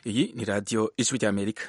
Iyi ni radiyo ijwi ry'Amerika.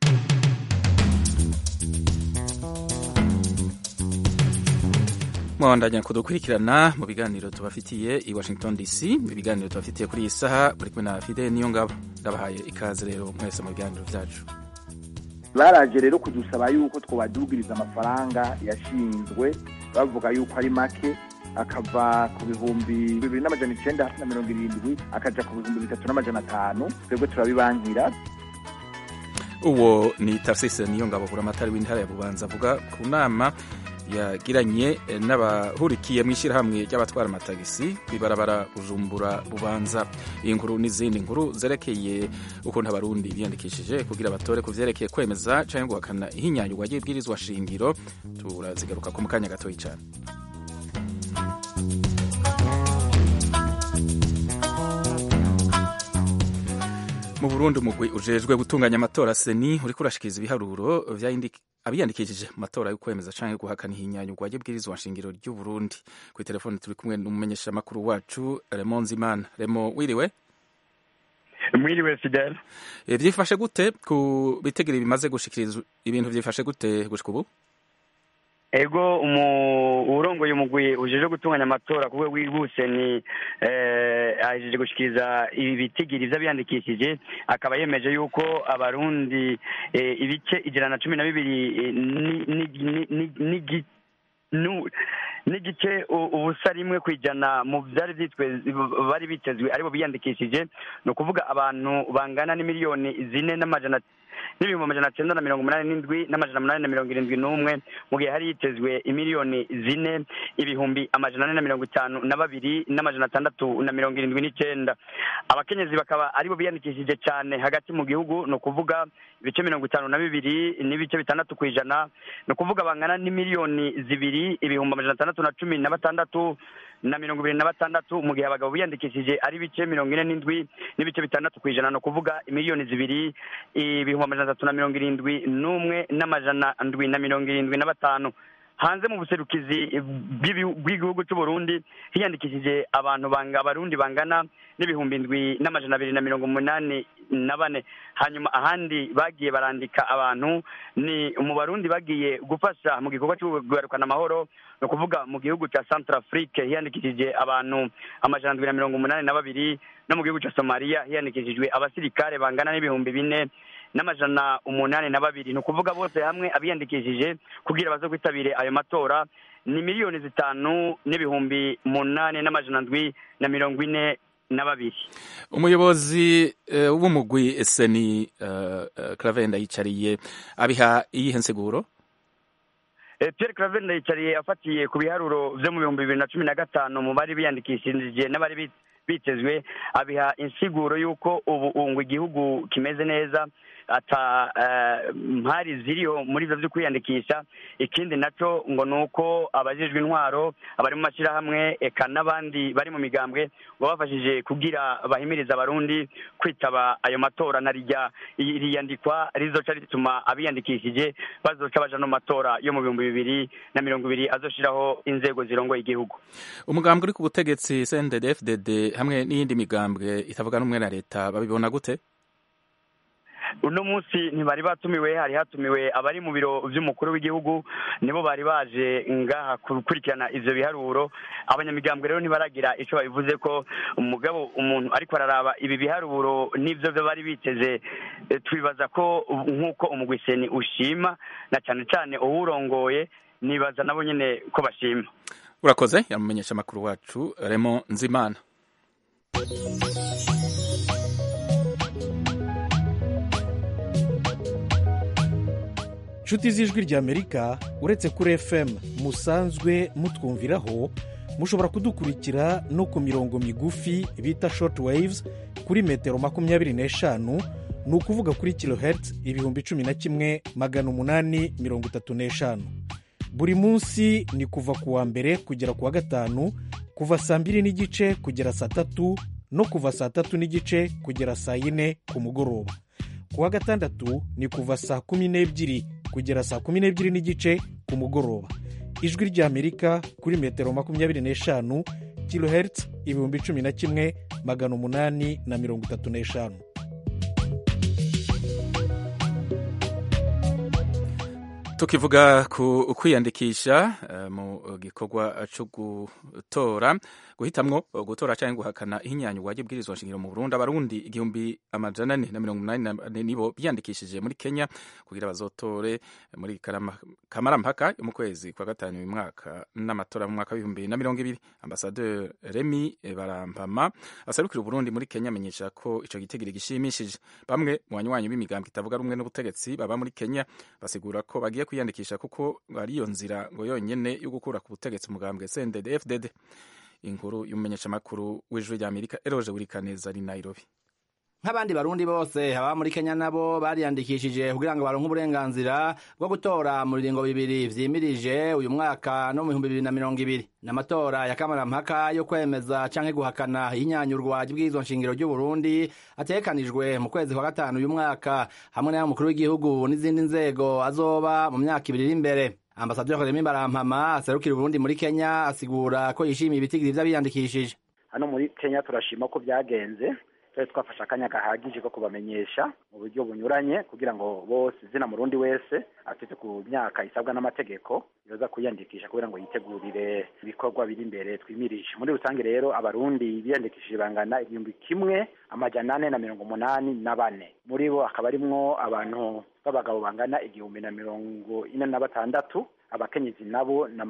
Mwabandanya kudukurikirana mu biganiro tubafitiye i Washington DC. Ibiganiro tubafitiye kuri iyi saha buri kumwe na Fide Niyongabo. Ndabahaye ikaze rero mwese mu biganiro byacu. Baraje rero kudusaba yuko twobadugiriza amafaranga yashinzwe bavuga yuko ari make akava ku bihumbi 2,970 akaja ku bihumbi 3,500. Twebwe turabibankira. Uwo ni Tarsise Niyongabo buramatari w'intara ya Bubanza avuga ku nama yagiranye n'abahurikiye mu ishyirahamwe ry'abatwara amatagisi kwibarabara Bujumbura Bubanza. Iyi nkuru n'izindi nkuru zerekeye ukuntu abarundi biyandikishije kugira batore ku vyerekeye kwemeza canke guhakana ihinyanyurwa ry'ibwirizwa shingiro turazigaruka ku mukanya gatoyi cyane. Mu Burundi umugwi ujejwe gutunganya amatora seni uriko urashikiriza ibiharuro abiyandikishije mu matora yo kwemeza canke guhakana ihinyanyurwa ry'ibwirizwa nshingiro ry'u Burundi. Kuri telefone turi kumwe n'umumenyesha makuru wacu Raymond Zimana. Remo, wiriwe? Mwiriwe Fidel. Vyifashe gute ku bitegere bimaze gushikirizwa, ibintu vyifashe gute gushika ubu? Ego urongoye umugwi ujeje gutunganya amatora kuwe wihuse ni ajeje gushikiriza ibitigiri vy'abiyandikishije akaba yemeje yuko abarundi ibice 112 n'igice ubusa rimwe kwijana mu vyari vyitwe bari bitezwe aribo biyandikishije no kuvuga abantu bangana n'imiliyoni 4 n'ibihumbi 987 n'amajana mu gihe hari yitezwe imiliyoni 4 ibihumbi 452 n'amajana 679. Abakenyezi bakaba aribo biyandikishije cyane hagati mu gihugu no kuvuga ibice 52 n'ibice 6 kwijana no kuvuga bangana n'imiliyoni 2 ibihumbi 616 na 26 mu gihe abagabo biyandikishije ari bice 47 n'ibice 6 kwijana no kuvuga imiliyoni 2 ibihumbi 371 n'amajana 775. Hanze mu buserukizi bw'igihugu cy'u Burundi hiyandikishije abarundi bangana n'ibihumbi 7 n'amajana 284. Hanyuma ahandi bagiye barandika abantu ni mu Barundi bagiye gufasha mu gikorwa cyo kugarukana amahoro no kuvuga mu gihugu cya Centrafrique hiyandikishije abantu amajana 282 no mu gihugu cya Somalia hiyandikishijwe abasirikare bangana n'ibihumbi 4 n'amajana 82. No kuvuga bose hamwe abiyandikishije kugira bazo kwitabire ayo matora ni miliyoni 5 n'ibihumbi 8 n'amajana 742. Umuyobozi w'umugwi seni Claver Ndayicariye abiha iyihe nsiguro? Pierre Claver Ndayicariye afatiye ku biharuro vyo mu 2015 mu bari biyandikishije n'abari bitezwe abiha insiguro yuko ubu igihugu kimeze neza ata mpari ziriho muri ivyo kwiyandikisha. Ikindi naco ngo nuko abajejwe intwaro abari mu mashirahamwe eka n'abandi bari mu migambwe babafashije kugira bahimiriza abarundi kwitaba ayo matora narijya iriyandikwa rizoca rituma abiyandikishije bazoca baja no matora yo mu 2020 azoshiraho inzego zirongoye igihugu. Umugambwe uri ku butegetsi CNDD-FDD hamwe n'iyindi migambwe itavuga n'umwe na leta babibona gute? Uno munsi ntibari batumiwe, hari hatumiwe abari mu biro vy'umukuru w'igihugu nibo bari baje ngaha kukurikirana ivyo biharuro. Abanyamigambwe rero ntibaragira ico babivuze ko umugabo umuntu ariko araraba ibi biharuro n'ivyo bari biteze. Twibaza ko nkuko umugwiseni ushima na cyane cyane uwurongoye nibaza nabo nyene ko bashima. Urakoze yamumenyesha makuru wacu Raymond Nzimana. Nshuti z'ijwi ry'Amerika uretse kuri FM musanzwe mutwumviraho mushobora kudukurikira no ku mirongo migufi bita short waves kuri metero 25 ni ukuvuga kuri kilohertz 11,835. Buri munsi ni kuva ku wa mbere kugera ku wa gatanu kuva saa 2:30 kugera saa 3 no kuva saa 3:30 kugera saa 4 ku mugoroba. Ku wa gatandatu ni kuva saa 12 kugera saa 12:30 ku mugoroba. Ijwi ry'Amerika kuri metero 25 kilohertz 11,835. tukivuga ku kwiyandikisha mu gikorwa cyo guhitamwo gutora cyangwa guhakana ihinyanyurwa ry'ibwirizwa nshingiro mu Burundi, abarundi 484 nibo biyandikishije muri Kenya kugira bazotore muri kamarampaka yo mu kwezi kwa gatanu uyu mwaka n'amatora mu mwaka w'2020. Ambasaderi Remy Barampama asarukira Burundi muri Kenya amenyesha ko ico gitegiro gishimishije. Bamwe mu banywanyi b'imigambwe itavuga rumwe n'ubutegetsi baba muri Kenya basigura ko bagiye kwiyandikisha kuko ari yo nzira ngo yonyene yo gukura ku butegetsi umugambwe CNDD-FDD. Inkuru y'umumenyeshamakuru w'Ijwi ry'Amerika Eroje Burikaneza ari Nairobi. Nk'abandi barundi bose haba muri Kenya nabo bariyandikishije kugira ngo baronke uburenganzira bwo gutora mu biringo bibiri vyimirije uyu mwaka no mu 2020. N'amatora ya kamarampaka yo kwemeza canke guhakana inyanyurwa ry'ibwirizwa nshingiro ry'u Burundi atekanijwe mu kwezi kwa gatanu uyu mwaka, hamwe n'umukuru w'igihugu n'izindi nzego azoba mu myaka ibiri iri imbere. Ambasaderi Remy Barampama aserukira Burundi muri Kenya asigura ko yishimiye ibitigiri vy'abiyandikishije. Hano muri Kenya turashima ko byagenze, twafashe akanya gahagije ko kubamenyesha mu buryo bunyuranye kugira ngo bose zina murundi wese afite ku myaka isabwa n'amategeko yoza kuyandikisha kugira ngo yitegurire ibikorwa biri imbere twimirije. Muri rusange rero abarundi biyandikishije bangana 1,484, muri bo akaba arimwo abantu b'abagabo bangana 1,046, abakenyezi nabo na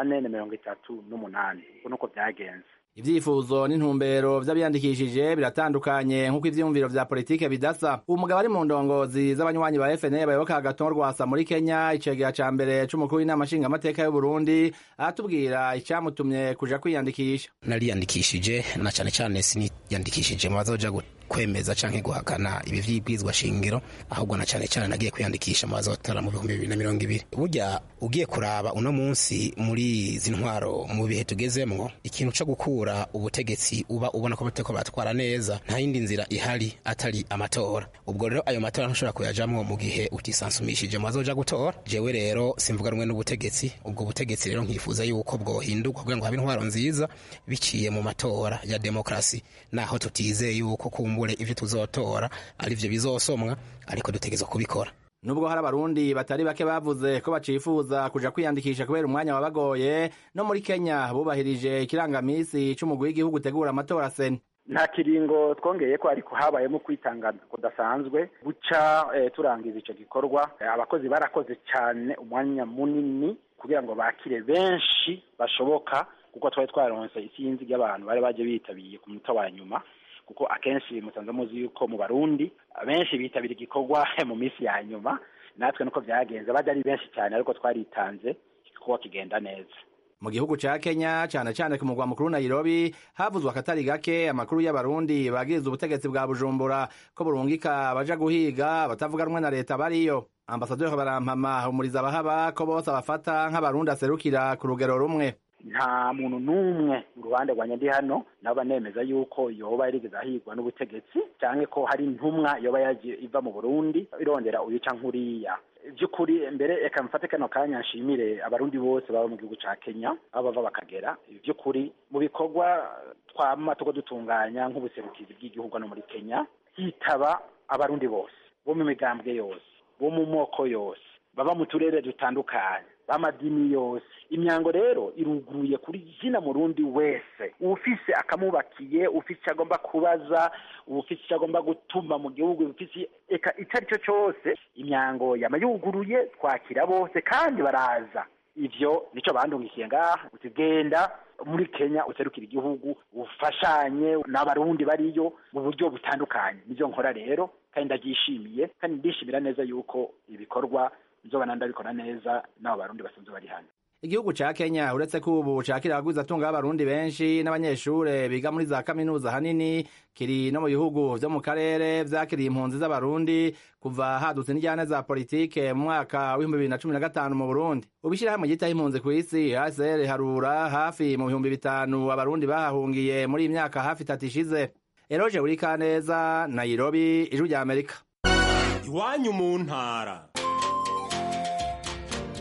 438. Nuko byagenze. Ivyifuzo n'intumbero vy'abiyandikishije biratandukanye nk'uko ivyumviro vya politike bidasa. Umugabo ari mu ndongozi z'abanywanyi ba FNL bayoboka Agathon Rwasa muri Kenya, icegera ca mbere c'umukuru w'inama nshingamateka y'u Burundi, aratubwira icamutumye kuja kwiyandikisha. Nariyandikishije na cane cane siniyandikishije mu bazoja kwemeza canke guhakana ibi vy'ibwirizwa shingiro, ahubwo na cane cane nagiye kwiyandikisha mu bazotora mu 2020. Burya ugiye kuraba uno munsi muri izi ntwaro mu bihe tugezemwo, ikintu co gukura ubutegetsi uba ubona ko bateko batwara neza, nta yindi nzira ihari atari amatora. Ubwo rero ayo matora ntushobora kuyajamwo mu gihe utisansumishije mu bazoja gutora. Jewe rero simvuga rumwe n'ubutegetsi, ubwo butegetsi rero nkifuza yuko bwohinduka kugira ngo habe intwaro nziza biciye mu matora ya demokrasi, naho tutizeye yuko kumbure ivyo tuzotora arivyo bizosomwa, ariko dutegezwa kubikora. Nubwo hari abarundi batari bake bavuze ko bacifuza kuja kwiyandikisha kubera umwanya wabagoye, no muri Kenya bubahirije ikirangamisi c'umugwi w'igihugu utegura amatora seni. Nta kiringo twongeye ko ariko habayemo kwitanga kudasanzwe buca turangiza ico gikorwa. Abakozi barakoze cyane umwanya munini kugira ngo bakire benshi bashoboka, kuko twari twaronse isinzi y'abantu bari baje bitabiye ku muto wa nyuma, kuko akenshi musanze muzi yuko mu Barundi benshi bitabira igikorwa mu minsi ya nyuma. Natwe nuko byagenze, baje ari benshi cyane ariko twaritanze kuko kigenda neza. Mu gihugu ca Kenya cane cane ku mugwa mukuru Nairobi havuzwe akatari gake amakuru y'abarundi bagiriza ubutegetsi bwa Bujumbura ko burungika baja guhiga batavuga rumwe na leta bariyo. Ambasaderi Barampama ahumuriza abahaba ko bose abafata nk'abarundi aserukira ku rugero rumwe. Nta muntu numwe mu ruhande rwa ndi hano naba nemeza yuko yoba yarigeze ahigwa n'ubutegetsi canke ko hari intumwa yoba yaje iva mu Burundi irondera uyu canke nkuriya. Byukuri mbere eka mfate kano kanya nshimire abarundi bose baba mu gihugu ca Kenya abava bakagera. Byukuri mu bikorwa twama tuko dutunganya nk'ubuserukizi bw'igihugu no muri Kenya, hitaba abarundi bose bo mu migambwe yose, bo mu moko yose, baba mu turere dutandukanye, b'amadini yose. Imyango rero iruguruye kuri jina murundi wese ufise akamubakiye, ufise agomba kubaza, ufise agomba gutuma mu gihugu, ufise eka itari cyo cyose. Imyango yamayuguruye, twakira bose kandi baraza. Ivyo nico bandungikiye ngaha, utugenda muri Kenya userukira igihugu ufashanye n'abarundi bariyo mu buryo butandukanye. Nivyo nkora rero kandi ndagishimiye, kandi ndishimira neza yuko ibikorwa nzoba ndabikora neza n'abo barundi basanzwe bari hano. Igihugu ca Kenya uretse ko ubu cakira abagwiza atunga b'abarundi benshi n'abanyeshure biga muri za kaminuza hanini, kiri no mu bihugu vyo mu karere vyakiriye impunzi z'abarundi kuva hadutse n'injyane za politike mu mwaka w'2015 mu Burundi. Ubishirahamwe ryitaho impunzi kw'isi HCR harura hafi mu 5,000 abarundi bahahungiye muri imyaka hafi 3 ishize. Eroje Burikaneza, Nairobi, Ijwi ry'Amerika. Iwanyu mu ntara.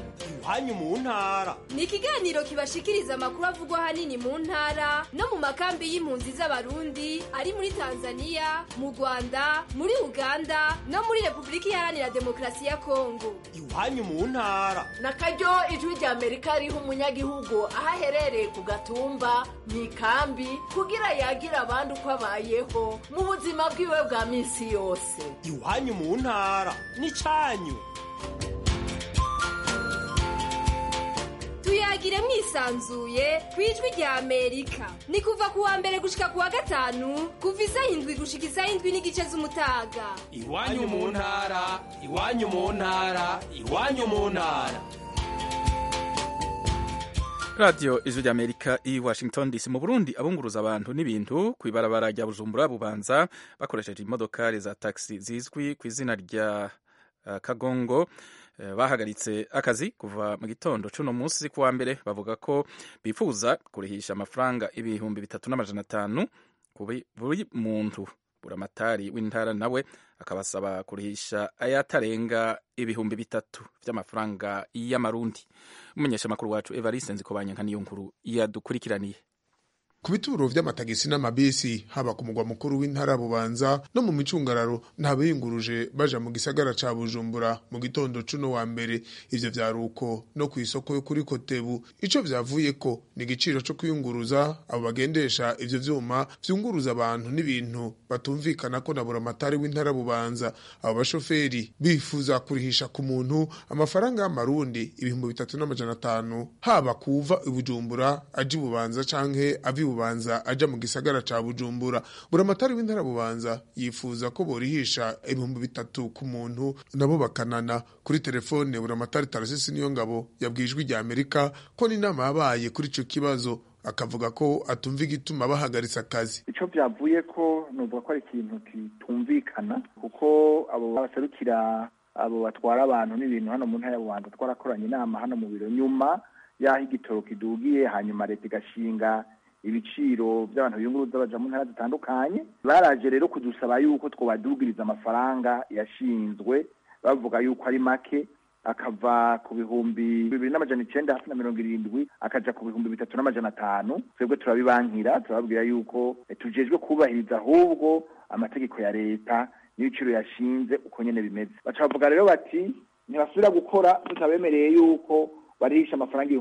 iwanyu mu ntara. Ni ikiganiro kibashikiriza amakuru avugwa hanini mu ntara no mu makambi y'impunzi z'abarundi ari muri Tanzania, mu Rwanda, muri Uganda no muri Republika Iharanira Demokarasi ya Kongo. Iwanyu mu ntara. Nakaryo ijwi rya Amerika riha umunyagihugu aho aherereye ku gatumba mu ikambi kugira yagira abandi uko abayeho mu buzima bwiwe bwa minsi yose. Iwanyu mu ntara n'icanyu. Tuyagire mwisanzuye kwijwi rya Amerika. Ni kuva kuwa mbere gushika kuwa gatanu kuva isaha 7 gushika isaha 7:30 z'umutaga. Iwanyu mu ntara, iwanyu mu ntara, iwanyu mu ntara. Radio Ijwi ry'Amerika i Washington DC. Mu Burundi abunguruza abantu n'ibintu kwibarabara rya Bujumbura Bubanza bakoresheje imodokari za taxi zizwi ku izina rya Kagongo bahagaritse akazi kuva mu gitondo cuno munsi kuwa mbere. Bavuga ko bifuza kurihisha amafaranga 3,500 buri muntu. Buramatari w'intara nawe akabasaba kurihisha ayatarenga 3,000 vy'amafaranga y'amarundi. Umunyeshamakuru wacu Evariste Nzikobanyanka niyo nkuru yadukurikiraniye. Ku bituro vy'amatagisi n'amabisi haba ku mugwa mukuru w'intara Bubanza no mu micungararo ntabiyunguruje baja mu gisagara ca Bujumbura mu gitondo cuno wa mbere. Ivyo vyaruko no ku isoko yo kuri Kotebu. Ico vyavuye ko ni igiciro co kuyunguruza abo bagendesha ivyo vyuma vyunguruza abantu n'ibintu batumvikana ko na buramatari w'intara Bubanza. Abo bashoferi bifuza kurihisha ku muntu amafaranga y'amarundi 3,500 haba kuva i Bujumbura aji Bubanza canke avi Bubanza aja mu gisagara ca Bujumbura. Buramatari w'intara Bubanza yifuza ko borihisha 3,000 ku muntu nabo bakanana. Kuri telefone Buramatari Tarasisi Niyongabo yabwijwe rya Amerika ko n'inama yabaye kuri ico kibazo, akavuga ko atumva igituma bahagaritse akazi. Ico byavuye ko nuvuga ko ari ikintu kitumvikana kuko abo baserukira abo batwara abantu n'ibintu hano mu ntara ya Bubanza twarakoranye inama hano mu biro nyuma yaho igitoro kidugiye, hanyuma leta igashinga ibiciro by'abantu biyunguruza baja mu ntara zitandukanye. Baraje rero kudusaba yuko twobadugiriza amafaranga yashinzwe, bavuga yuko ari make, akava ku 2,970 akaja ku 3,500. Twebwe turabibankira, turababwira yuko tujejwe kubahiriza ahubwo amategeko ya leta n'ibiciro yashinze uko nyene bimeze. Bacavuga rero bati ntibasubira gukora tutabemereye yuko barihisha amafaranga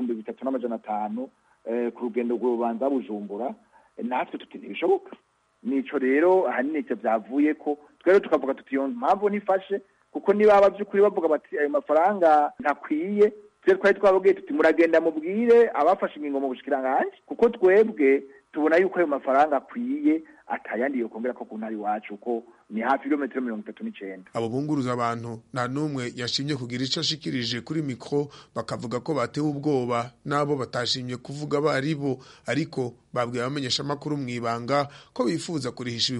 3,500 ku rugendo rw'Ubanza Bujumbura. Natwe tuti ntibishoboka. Nico rero ahanini cyo byavuye ko twero tukavuga tuti yo mpamvu nifashe kuko niba abavyukuri bavuga bati ayo mafaranga ntakwiye, twe twari twababwiye tuti muragenda mubwire abafashe ingingo mu bushikiranganje kuko twebwe tubona yuko ayo mafaranga akwiye atayandi yo kongera ko ku ntari wacu ko ni hafi kilometero 39. Abo bunguruza abantu nta numwe yashimye kugira ico ashikirije kuri mikro, bakavuga ko batewe ubwoba nabo batashimye kuvuga baribo, ariko babwiye abamenyesha makuru mwibanga ko bifuza kurihisha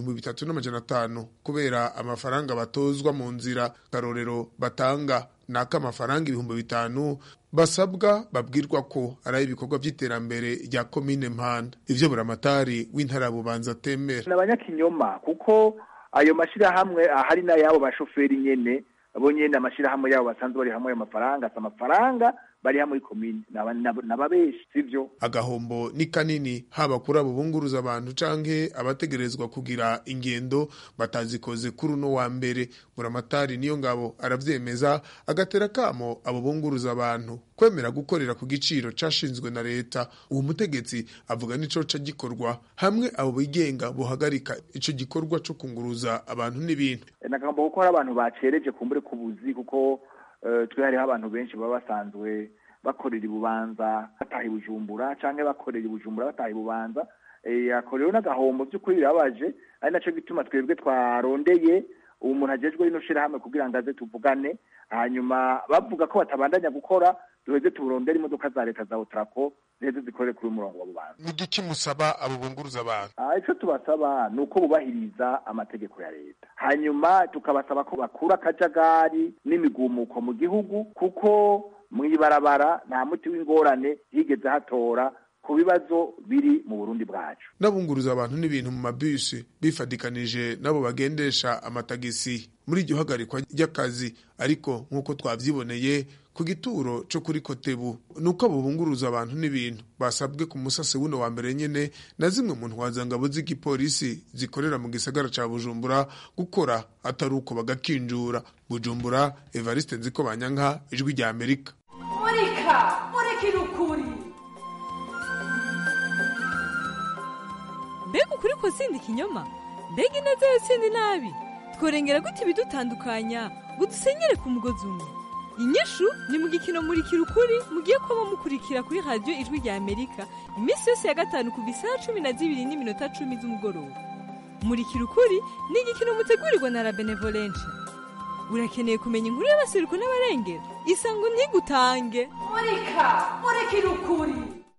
3,500 kubera amafaranga batozwa mu nzira. Karorero batanga naka amafaranga 5,000 basabwa babwirwa ko ari ibikorwa by'iterambere rya komine Mpanda. Ivyo Buramatari w'intara Bubanza temera n'abanyakinyoma kuko ayo mashira hamwe ahari na yabo bashoferi nyene abo nyene amashira hamwe yabo basanzwe bari hamwe amafaranga amafaranga bari hamwe komine nababeshi sivyo. Agahombo ni kanini haba kuri abo bunguruza abantu canke abategerezwa kugira ingendo batazikoze kuri uno wa mbere. Buramatari Niyongabo aravyemeza, agatera kamo abo bunguruza abantu kwemera gukorera ku giciro cashinzwe na leta. Uwo mutegetsi avuga nico ca gikorwa hamwe abo bigenga bohagarika ico gikorwa co kunguruza abantu n'ibintu. Nakagomba ko hari abantu bacereje kumbure kubuzi kuko twe hariho abantu benshi baba basanzwe bakorera Bubanza bataha Bujumbura canke bakorera Bujumbura bataha Bubanza. Akorero n'agahombo by'ukuri birabaje, ari naco gituma twebwe twarondeye umuntu ajejwe ino shira hamwe kugira ngo aze tuvugane, hanyuma bavuga ko batabandanya gukora duheze turondera imodoka za leta za Otrako zeze zikore kuri umurongo wa Bubanza. N'igiki musaba abo bunguruza abantu? Ico tubasaba nuko bubahiriza amategeko ya leta, hanyuma tukabasaba ko bakura akajagari n'imigumuko mu gihugu kuko mwibarabara nta muti w'ingorane higeze hatora ku bibazo biri mu Burundi bwacu. N'abunguruza abantu n'ibintu mu mabisi bifadikanije nabo bagendesha amatagisi muri iryo hagarikwa ry'akazi, ariko nk'uko twavyiboneye ku gituro cyo kuri Kotebu nuko abo bunguruza abantu n'ibintu basabwe ku musase wuno wa mbere nyene na zimwe mu ntwazangabo z'igipolisi zikorera mu gisagara ca Bujumbura gukora atari uko bagakinjura. Bujumbura, Evariste Nzikobanyanka, Ijwi rya Amerika. Murikira ukuri. Mbega ukuri ko sindi kinyoma? Mbega ineza yo sindi nabi? Tworengera gute ibidutandukanya ngo dusenyere ku mugozi umwe? Inyishu ni mu gikino Murikira ukuri mugiye kuba mukurikira kuri radio Ijwi rya Amerika iminsi yose ya gatanu kuva isaha 12:10 z'umugoroba. Murikira ukuri ni igikino mutegurirwa na La Benevolencia. Urakeneye kumenya inkuru y'abaseruko n'abarengera? Isango ntigutange. Murikira ukuri.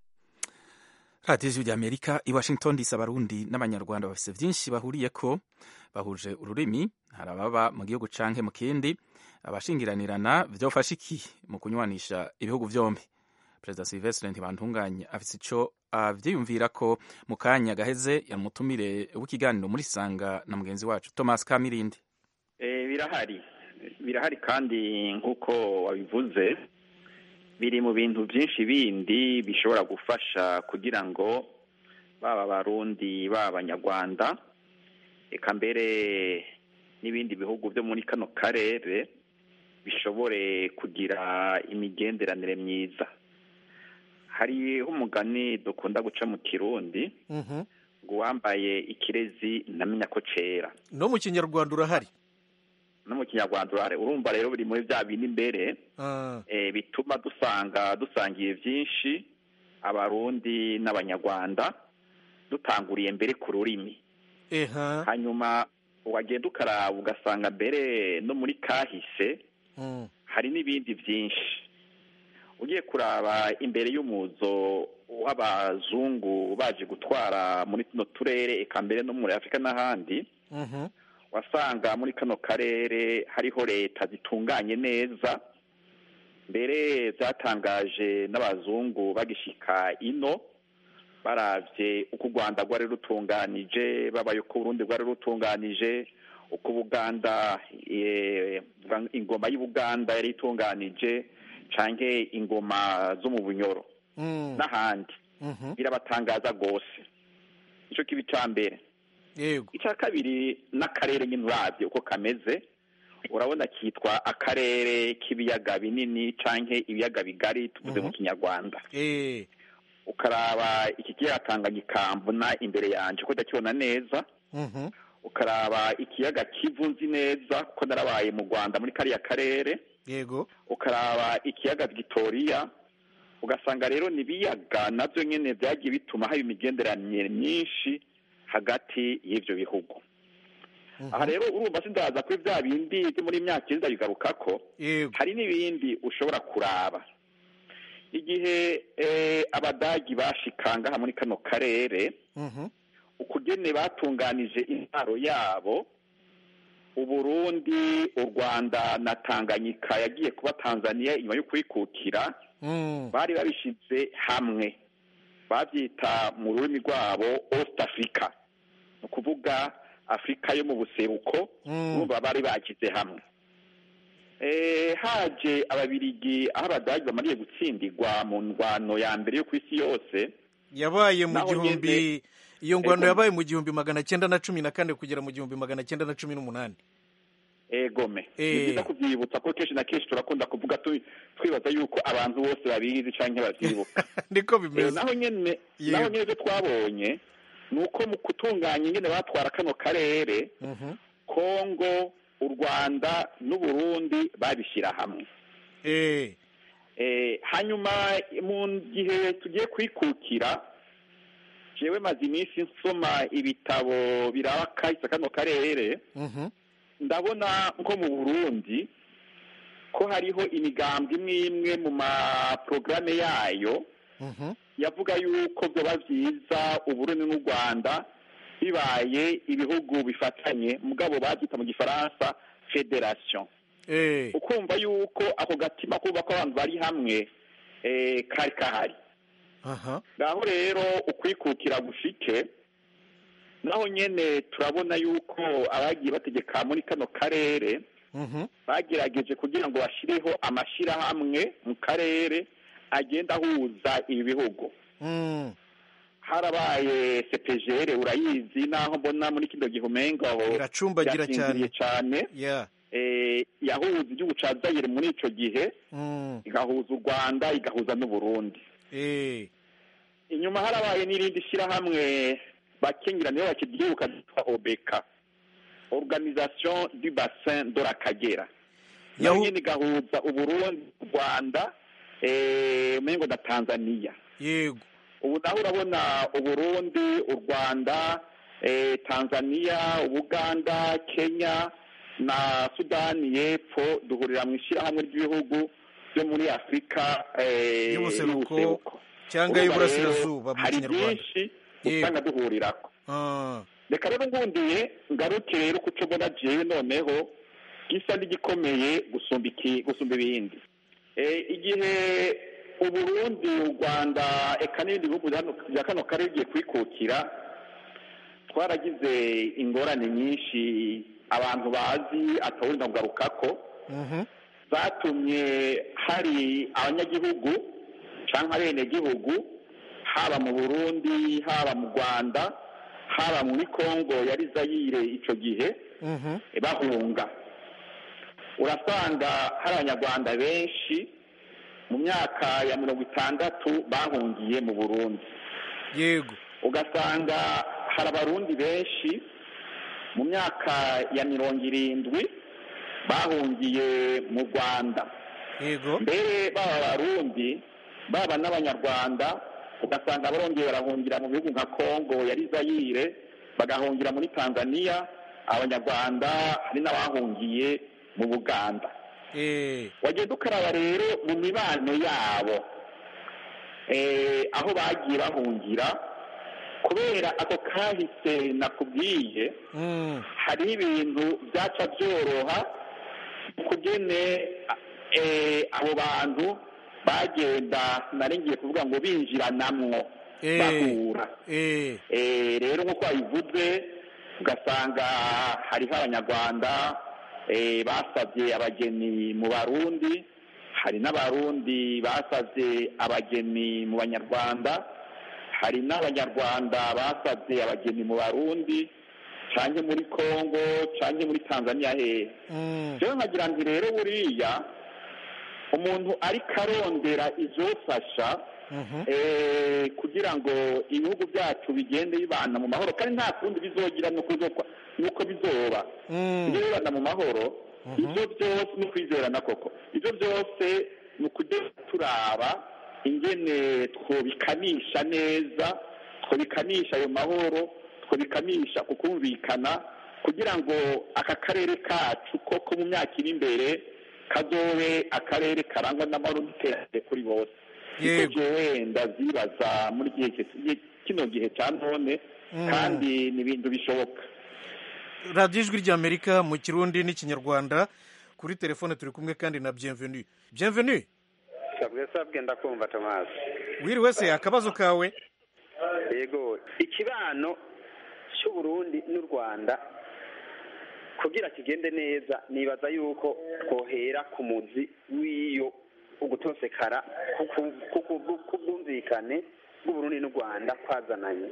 Radio Ijwi rya Amerika i Washington DC. Abarundi n'abanyarwanda bafise vyinshi bahuriyeko, bahuje ururimi, harababa mu gihugu canke mu kindi, abashingiranirana vyofasha iki mu kunywanisha ibihugu vyombi. Perezida Sylvestre Ntibantunganya afise ico avyiyumvirako mu kanya gaheze yamutumire w'ikiganiro muri Sanga na mugenzi wacu Thomas Kamirindi. Birahari kandi nk'uko wabivuze biri mu bintu byinshi bindi bishobora gufasha kugira ngo baba Abarundi baba Abanyarwanda eka mbere n'ibindi bihugu byo muri kano karere bishobore kugira imigenderanire myiza. Hariho umugani dukunda guca mu Kirundi ngo wambaye ikirezi ntamenya ko cera. No mu Kinyarwanda urahari? No mu Kinyarwanda urahari. Urumva rero biri muri bya bindi imbere bituma dusangiye byinshi Abarundi n'Abanyarwanda dutanguriye mbere ku rurimi. Hanyuma wagenda ukaraba ugasanga mbere no muri kahise hari n'ibindi byinshi. Ugiye kuraba imbere y'umuzo w'abazungu baje gutwara muri tuno turere eka mbere no muri Afrika n'ahandi, wasanga muri kano karere hariho leta zitunganye neza. Mbere zatangaje n'abazungu bagishika ino baravye uko u Rwanda rwari rutunganije, babaye uko Burundi rwari rutunganije, uko Buganda ingoma y'Ubuganda yari itunganije canke ingoma zo mu Bunyoro n'ahandi. Birabatangaza gose. Ico kibi ca mbere. Yego. Icya kabiri n'akarere nyine uravye uko kameze, urabona kitwa akarere k'ibiyaga binini canke ibiyaga bigari tuvuze mu Kinyarwanda. Ukaraba iki kiyaga Tanganyika mbona imbere yanje ko ndakibona neza. Ukaraba ikiyaga Kivu nzi neza ko narabaye mu Rwanda muri kariya karere. Yego. Ukaraba ikiyaga Victoria, ugasanga rero nibiyaga navyo nyene byagiye bituma haba imigenderanire myinshi hagati y'ivyo bihugu. Aha rero urumva sindaza kuri bya bindi byo muri myaka iza bigarukako. Hari n'ibindi ushobora kuraba. Igihe abadagi bashikanga muri kano karere, ukugene batunganije intaro yabo, Uburundi, u Rwanda na Tanganyika yagiye kuba Tanzania inyuma yo kwikukira, bari babishize hamwe. Babyita mu rurimi rwabo East Africa, ukuvuga Afrika yo mu buseruko, urumva bari bagize hamwe. Haje ababirigi aho abadagi bamariye gutsindirwa mu ndwano ya mbere yo ku isi yose, yabaye mu gihumbi, iyo ngwano yabaye mu 1914 kugera mu 1918. Egome. Niba kubyibutsa ko kenshi na kenshi turakunda kuvuga twibaza yuko abantu bose babizi canke bavyibuka. Niko bimeze. Naho nyene byo twabonye nuko mu kutunganya ingene batwara kano karere, Kongo, u Rwanda n'u Burundi babishira hamwe. Hanyuma mu gihe tugiye kwikukira, jewe maze iminsi nsoma ibitabo biraba kahise kano karere, ndabona nko mu Burundi ko hariho imigambwe imwe mu maprograme yayo yavuga yuko byoba vyiza Uburundi n'u Rwanda bibaye ibihugu bifatanye, mugabo babyita mu Gifaransa federation. Ukumva yuko ako gatima kuba ko abantu bari hamwe kari kahari. ngaho rero ukwikukira gushike naho nyene turabona yuko abagiye bategeka muri kano karere bagerageje kugira ngo bashireho amashirahamwe mu karere agenda ahuza ibi bihugu. Harabaye CPGR urayizi, naho mbona muri kino gihe umenga aho iracumbagira cyane yahuza igihugu ca Zaire muri ico gihe, igahuza u Rwanda igahuza n'u Burundi. Inyuma harabaye n'irindi shirahamwe bakingira niyo bakibyibuka cyitwa OBECA, Organisation du Bassin de la Kagera, nayo nyene igahuza u Burundi, u Rwanda umengo na Tanzania. Yego, ubu naho urabona u Burundi, u Rwanda, Tanzania, Uganda, Kenya na Sudani y'Epfo duhurira mu ishirahamwe ry'ibihugu byo muri Afrika y'ubuseruko cyangwa y'uburasirazuba mu Kinyarwanda. Hari byinshi usanga duhurirako. Reka rero ngundiye ngaruke rero kuco mbona jewe noneho gisa n'igikomeye gusumba ibindi. Igihe u Burundi, u Rwanda, eka n'ibindi bihugu bya kano karere bigiye kwikukira, twaragize ingorane nyinshi abantu bazi atawurinda kugarukako, zatumye hari abanyagihugu canke abenegihugu haba mu Burundi, haba mu Rwanda, haba muri Kongo yari Zaire ico gihe bahunga. Urasanga hari abanyarwanda benshi mu myaka ya 60 bahungiye mu Burundi. Yego, ugasanga hari abarundi benshi mu myaka ya 70 bahungiye mu Rwanda. Yego, mbere baba abarundi baba n'abanyarwanda ugasanga barongeye barahungira mu bihugu nka Kongo yari Zaire, bagahungira muri Tanzania. Abanyarwanda hari n'abahungiye mu Buganda. Wagenda ukaraba rero mu mibano yabo aho bagiye bahungira, kubera ako kahise nakubwiye, hari ibintu byaca byoroha kugene abo bantu bagenda, naringiye kuvuga ngo binjiranamwo bahura. Rero nk'uko babivuze, ugasanga hariho abanyarwanda basabye abageni mu Barundi, hari n'abarundi basabye abageni mu Banyarwanda, hari n'abanyarwanda basabye abageni mu Barundi canke muri Kongo canke muri Tanzania. Rero nkagira nti rero buriya umuntu ariko arondera izofasha kugira ngo ibihugu byacu bigende bibana mu mahoro, kandi nta kundi bizogira nuko bizoba iyo bibana mu mahoro. Ibyo byose ni kwizerana koko, ibyo byose ni ukugenda turaba ingene twobikanisha neza, twobikanisha ayo mahoro, twobikanisha kukumvikana, kugira ngo aka karere kacu koko mu myaka iri imbere kazobe akarere karangwa n'amahoro n'iterambere kuri bose. Iko wenda zibaza muri kino gihe cya none, kandi ni ibintu bishoboka. radiyo ijwi ry'Amerika mu Kirundi n'Ikinyarwanda. Kuri telefone turi kumwe kandi na Bienvenue. Bienvenue, sabwe ndakumva Thomas. wiriwe se, akabazo kawe? Yego, ikibano cy'u Burundi n'u Rwanda kugira kigende neza, nibaza yuko twohera ku muzi w'iyo ugutosekara kubumvikane bw'Uburundi n'u Rwanda kwazananye.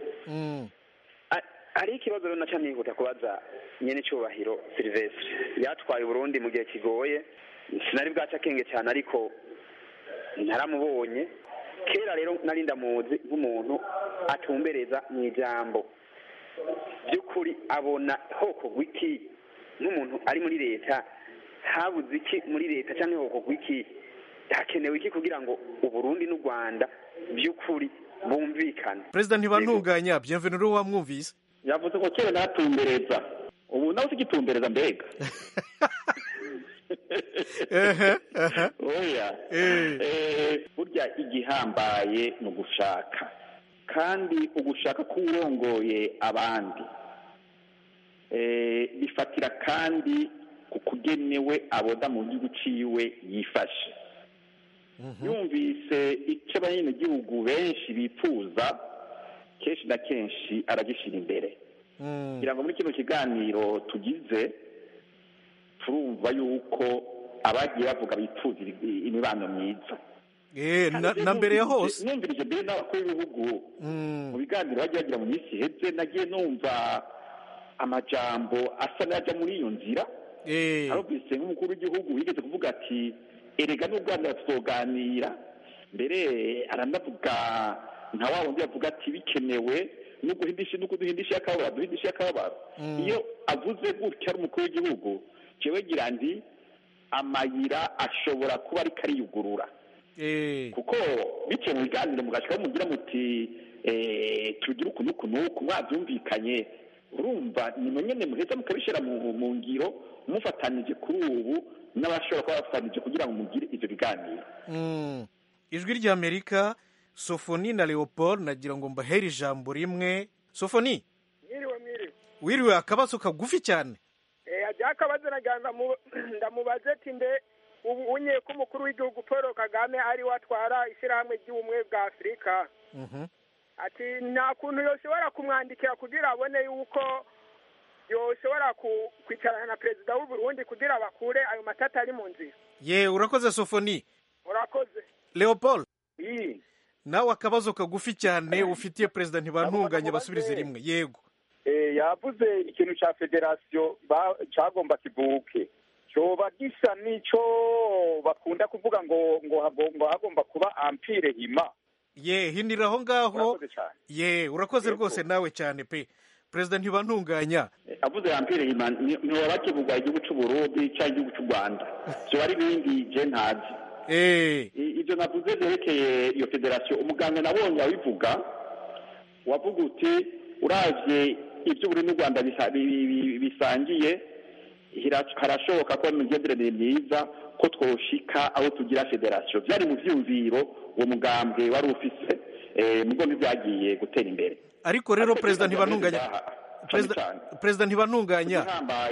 Ari ikibazo rero naca nihuta kubaza nyene cyubahiro Sylvestre, yatwaye Burundi mu gihe kigoye, sinari bwaca kenge cyane ariko naramubonye kera. Rero nari ndamuzi nk'umuntu atumbereza mu ijambo by'ukuri, abona hoko gwiki nk'umuntu ari muri leta, habuze iki muri leta cyangwa hoko gwiki, hakenewe iki kugira ngo Uburundi n'u Rwanda by'ukuri bumvikane. President ntibantunganya, Bienvenue wamwumvise yavuze ko kera natumbereza, ubu nawe usigitumbereza mbega. Oya, burya igihambaye ni ugushaka, kandi ugushaka k'uwurongoye abandi bifatira kandi ku kugenewe aboda mu gihugu ciwe yifashe. yumvise icyo abanyagihugu benshi bifuza kenshi na kenshi aragishyira imbere kugira ngo muri kino kiganiro tugize turumva yuko abagiye bavuga bifuza imibano myiza na mbere ya hose numvirije mbere n'abakuru b'ibihugu mu biganiro bagiye bagira mu minsi iheze nagiye numva amajambo asa n'ajya muri iyo nzira arumvise nk'umukuru w'igihugu wigeze kuvuga ati erega n'ubwanira tuzoganira mbere aranavuga nka wa wundi yavuga ati bikenewe nuko duhindisha akababaro iyo avuze gutya ari umukuru w'igihugu jewe gira ndi amayira ashobora kuba ariko ariyugurura kuko biciye mu biganiro mugashikaho mugira muti tugire uku n'uku mwabyumvikanye urumva nimwe nyene muheza mukabishira mu ngiro mufatanije kuri ubu n'abashobora kuba bafatanije kugira ngo mugire ivyo biganiro. Ijwi ry'Amerika, Sofoni na Leopold, nagira ngo mbahere ijambo rimwe. Sofoni, wiriwe akabazo kagufi cyane. Ajya akabazo naganza ndamubaze ati mbe ubu unye ko umukuru w'igihugu Paul Kagame ari watwara ishyirahamwe ry'ubumwe bwa Afurika. Ati nta kuntu yoshobora kumwandikira kugira abone yuko yoshobora kwicarana na perezida w'u Burundi kugira bakure ayo matata ari mu nzira. Urakoze Sofoni. Urakoze. Leopold. Nawe akabazo kagufi cyane ufitiye perezida ntibantunganye basubirize rimwe. Yego. Yavuze ikintu cya federasiyo cyagomba kivuke. Cyoba gisa nico bakunda kuvuga ngo hagomba kuba empire hima. Hinira aho ngaho. Urakoze rwose nawe cyane pe. Perezida ntibantunganya. Avuze empire hima ni wabakivuga igihugu cy'u Burundi cyangwa igihugu cy'u Rwanda. Cyo ari bindi je ntazi. Ibyo navuze byerekeye iyo federasiyo umuganga nabonye abivuga wavuga uti uravye ibyo buri n'u Rwanda bisangiye harashoboka ko imigenderanire myiza ko twoshika aho tugira federasiyo byari mu vyumviro uwo mugambwe wari ufise mugo ntibyagiye gutera imbere ariko rero perezida ntibantunganya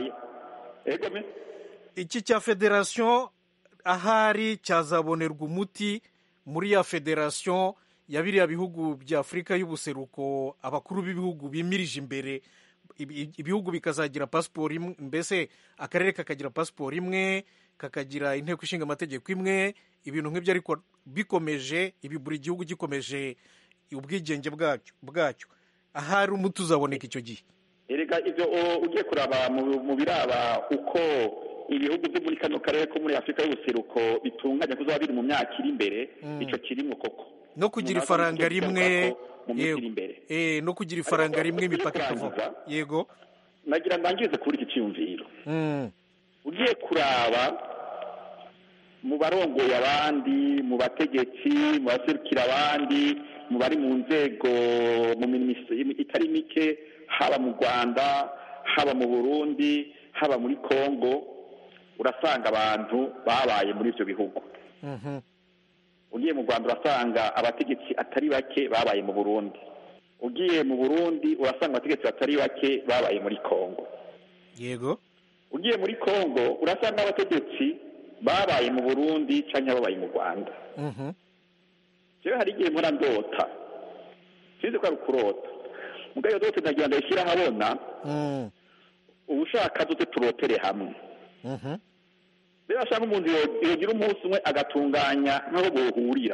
iki cya federasiyo ahari cyazabonerwa umuti muri ya federasiyo ya biriya bihugu bya Afurika y'ubuseruko abakuru b'ibihugu bimirije imbere ibihugu bikazagira pasiporo imwe mbese akarere kakagira pasiporo imwe kakagira inteko ishinga amategeko imwe ibintu nk'ibyo ariko bikomeje ibi buri gihugu gikomeje ubwigenge bwacyo ahari umuti uzaboneka icyo gihe erega ibyo ugiye kuraba mu biraba uko ibihugu byo muri kano karere ko muri Afurika y'ubuseruko bitunganya kuzaba biri mu myaka iri imbere ico kirimo koko no kugira ifaranga rimwe no kugira ifaranga rimwe imipaka ikavuga yego nagira ndangirize kuri iki cyumviro ugiye kuraba mu barongoye abandi mu bategetsi mu baserukira abandi mu bari mu nzego mu minisiteri itari mike haba mu Rwanda haba mu Burundi haba muri Kongo urasanga abantu babaye muri ivyo bihugu ugiye mu Rwanda urasanga abategetsi atari bake babaye mu Burundi ugiye mu Burundi urasanga abategetsi atari bake babaye muri Kongo yego ugiye muri Kongo urasanga abategetsi babaye mu Burundi canke babaye mu Rwanda jewe hari igihe mpora ndota sinzi ko ari ukurota mugayo dote ndagira ndayishyira habona ubushaka dote turotere hamwe rero ashaka umuntu yogira umunsi umwe agatunganya nk'aho bohurira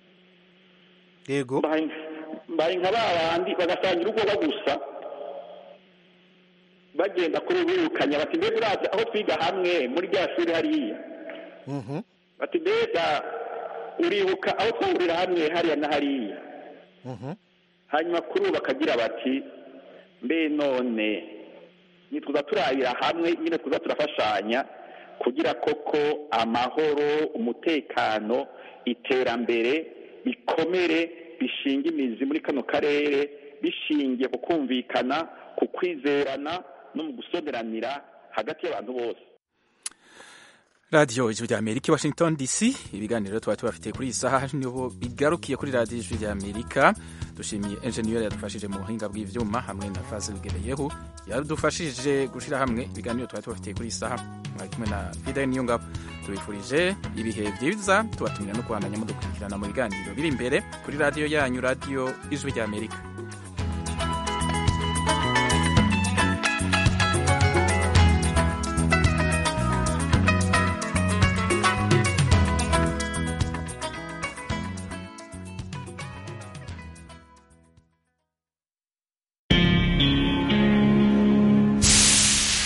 yego mbaye nka babandi bagasangira ubwoba gusa bagenda kuri birukanya bati mbega urazi aho twiga hamwe muri rya shuri hariya bati mbega uribuka aho twahurira hamwe hariya na hariya hanyuma kuri ubu bakagira bati mbe none nitwiza turabira hamwe nyine twiza turafashanya kugira koko amahoro umutekano iterambere bikomere bishinga imizi muri kano karere bishingiye ku kumvikana ku kwizerana no mu gusoberanira hagati y'abantu bose radiyo ijwi rya amerika washington dc ibiganiro tuba tubafitiye kuri iyi saha niho bigarukiye kuri radiyo ijwi rya amerika dushimiye enjeniyeri yadufashije mu buhinga bw'ivyuma hamwe na Fazil Gebeyehu yadufashije gushira hamwe ibiganiro tuba tubafitiye kuri iyi saha mwari kumwe na Fidel Niyongabo tubifurije ibihe byiza tubatumira no kubandanya mudukurikirana mu biganiro biri imbere kuri radiyo yanyu radiyo ijwi rya amerika.